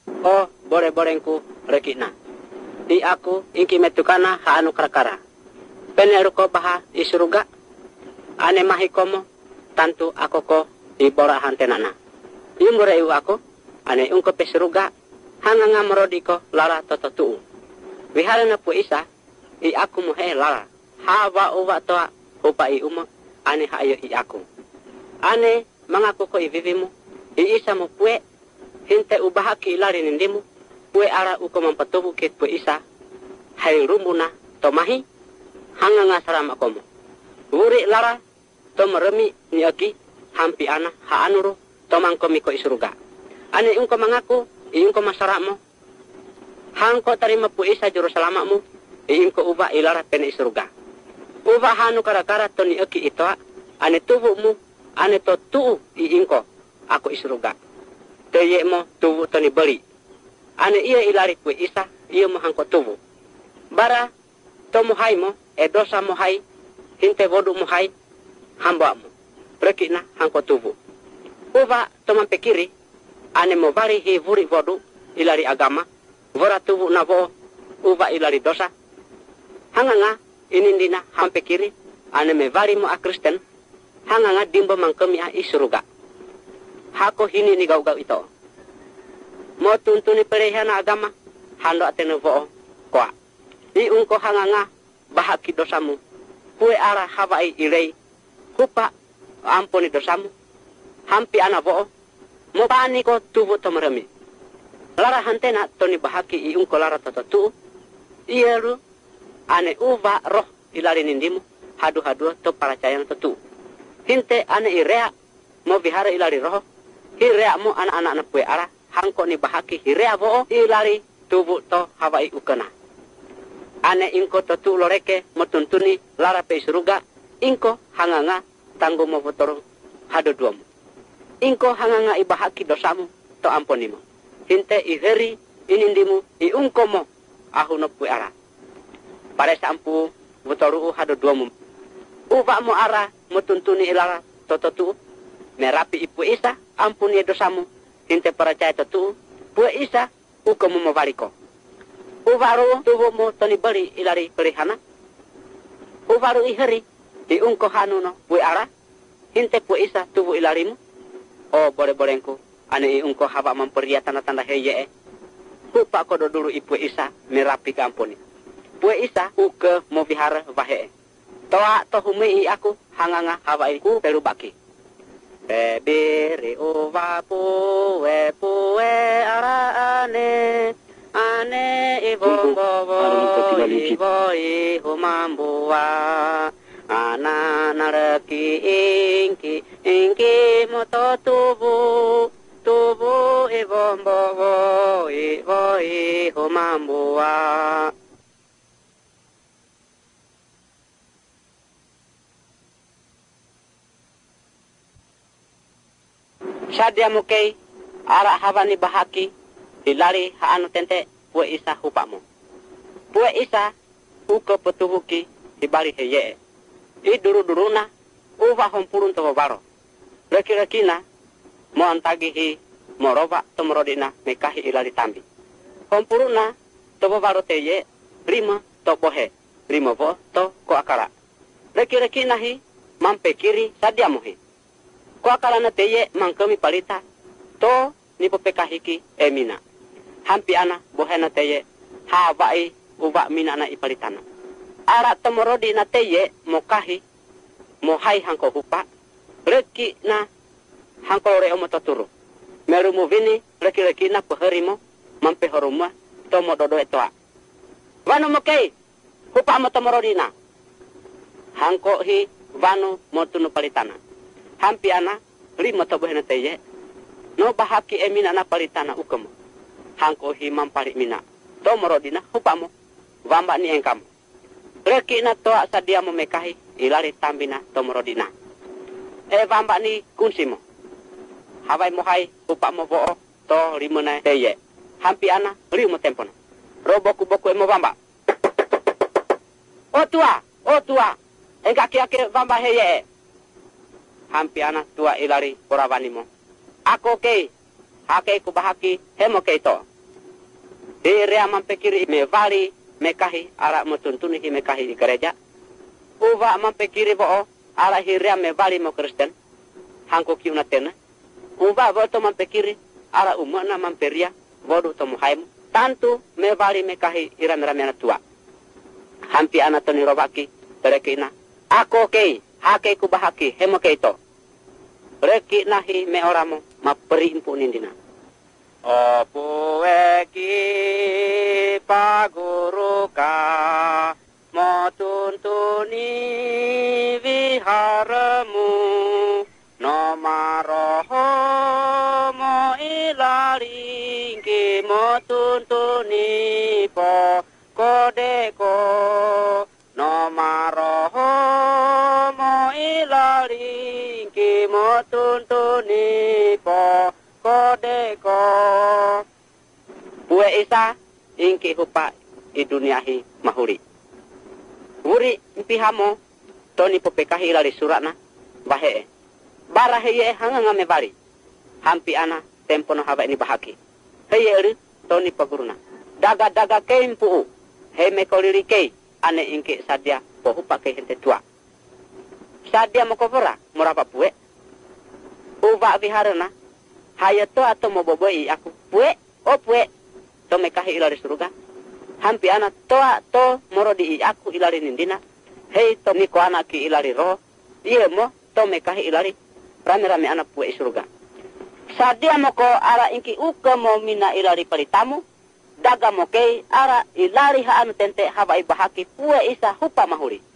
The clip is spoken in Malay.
Oh, bore-borengku rekina. Di aku ingki metukana haanu krakara. Peneruko baha isuruga. Ane mahikomo tantu ako ko ibora hantenana. Yungore iu ako ane ungko pesuruga hanganga merodiko lara tototu. Wihara na pu isa I aku muhe lara. Hawa uwa toa upa I umo ane hayo I aku. Ane mangaku ko ivivimu I isa mu pue hinte ubahaki ilari nindimu pue ara uko mampatubu ke pu isa hai rumbuna tomahi hanganga sarama komo. Wuri lara to meremi ni aki hampi ana ha anuru to mangko miko isuruga. Ane ungko mangaku iungko masaramo hangko tarima pu isa juru salamamu iungko uba ilara pene isuruga. Uba hanu kara-kara to ni aki itoa ane tubumu ane to tuu iungko aku isuruga. Teye mo tubu to ni beli. Ane iya ilari pu isa iya mo hangko tubu. Bara to muhai mo dosa muhai hinte bodu muhai hamba mo rekina hangko tubu. Uba to mampekiri ane mo bari hi vuri bodu ilari agama vora tubu na bo uba ilari dosa hanganga inindina hampekiri ane me bari mo a Kristen hanganga dimbo mangkemi a isuruga. Hako hini ni gau-gau ito mo tuntuni perehana agama hando atene bo koa I ungko hanganga bahaki dosamu kue ara hawai irei hupa ampuni dosamu hampi ana bo'o mo bani ko tubu tomeremi lara hantena toni bahaki I ungko lara tototu ieru ane uva roh ilari nindimu hadu-hadu to paracayan totu hinte ane irea mo vihara ilari roh hirea mo anak-anak na pue ara hangko ni bahaki hirea bo'o ilari tubu to hawai ukena. Ane ingko totu loreke motuntuni lara pe suruga ingko hanganga tanggo mo botoro hado duamu. Ingko hanganga ibahaki dosamu to amponimo. Hinte iheri inindimu iungko mo ahu no pu ara. Pare sampu botoru hado duamu. Uba mo ara motuntuni ilara tototu merapi ipu isa ampuni dosamu. Hinte percaya totu pu isa ukomu mo bariko. Uvaru tubuh mo toni beri ilari perihana. Uvaru iheri iungko hanuno pu ara hinte pu isa tubuh ilarimu. Oh bore-borengku ane iungko haba memperia tanda-tanda heye. Hupa kodo dulu ipu isa merapi kampuni. Pu isa uke mo vihara vahe. Toa tohumi I aku hanganga haba iku perubaki. Bebere uva pue ara ane. Ane ibombobo iboi humambua ana naraki inki moto tubu ibombobo iboi humambua. Sadia mukei ara habani bahaki Ilari haanu tente pue isa hupamu. Pue isa uke petubuki ibari heye. I duru-duruna uva hompurun tobo baro. Reki-rekina mo antagihi mo roba tomorodina mekahi ilari tambi. Hompuruna tobo baro teye rima to bohe. Rima bo to ko akara. Reki-rekina hi mampe kiri sadiamuhi. Ko akara na teye mangkemi palita to nipo pekahiki emina. Hampi ana bohena teye habai uba mina na ipalitana. Ara tomorodi na teye mokahi mohai hangko hupa reki na hangko lore omo toturu. Merumu vini reki na peherimo mampe horuma tomo dodo etoa. Wano mokei hupa mo tomorodi na hangko hi wano motunu palitana. Hampi ana lima to bohena teye no bahaki emina na palitana ukemo. Hangko hi mampari mina. To morodina hupamo. Wamba ni engkam. Reki na toa sadia mo mekahi. Ilari tambina to morodina. Wamba ni kunsimo. Hawai mohai hupamo bo'o. To rimuna teye. Hampi ana rimu tempono. Roboku-boku emo wamba. O tua. Engkaki-aki wamba heye. Hampi ana tua ilari porawanimo. Ako kei. Hake kubahaki hemo kei to. Rea mampekiri me vali mekahi ara mutuntuni hi mekahi di gereja. Uva mampekiri bo ara hirea me vali mo Kristen. Hangko kiuna tena. Uva voto mampekiri ara umana mamperia vodu tomu haimu. Tantu me vali mekahi irame-rame na tua. Hampi anatoni robaki berekina. Ako kei hake ku bahaki hemo keito. Reki nahi me oramo maperi impu nindina. Opueki paguruka motuntuni viharamu no maroho mo ilaringki motuntuni po kodeko no maroho mo ilaringki motuntuni po kodeko. Bue isa ingki hupa i duniahi mahuri. Wuri impihamo toni popekahi ilali suratna bahe. Barahe ye hanganga me bari. Hampi ana tempo no haba ini bahaki. Heye eri toni paguruna. Daga-daga keimpu. He me koliri kei ane ingki sadia pohupa kei hente tua. Sadia mokopora morapa bue. Uva viharana. Hayato atau mau boboi aku pue to mekahi ilari suruga hampi ana toa to moro di aku ilari nindina hei to niko anak ki ilari roh iya mo to mekahi ilari rame-rame anak pue suruga sadia moko ara inki uka mo mina ilari palitamu daga mokei ara ilari ha anu tente haba ibahaki pue isa hupa mahuri